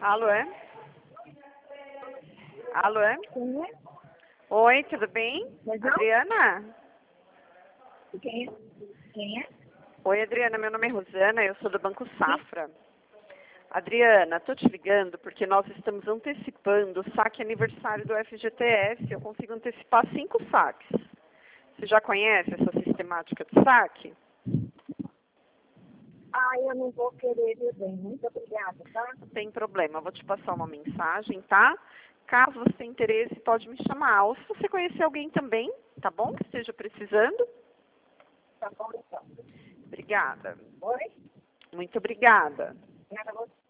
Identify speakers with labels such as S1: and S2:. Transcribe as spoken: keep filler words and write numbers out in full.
S1: Alô, é? Alô, é?
S2: Quem é?
S1: Oi, tudo bem?
S2: Mas não?
S1: Adriana?
S2: Quem é? Quem é?
S1: Oi, Adriana, meu nome é Rosana, eu sou do Banco Safra. Adriana, tô te ligando porque nós estamos antecipando o saque aniversário do F G T S. Eu consigo antecipar cinco saques. Você já conhece essa sistemática de saque?
S2: Ah, eu não vou querer ver bem. Muito obrigada, tá?
S1: Não tem problema, eu vou te passar uma mensagem, tá? Caso você tenha interesse, pode me chamar. Ou se você conhecer alguém também, tá bom? Que esteja precisando.
S2: Tá bom, então.
S1: Obrigada.
S2: Oi?
S1: Muito obrigada.
S2: Nada, você.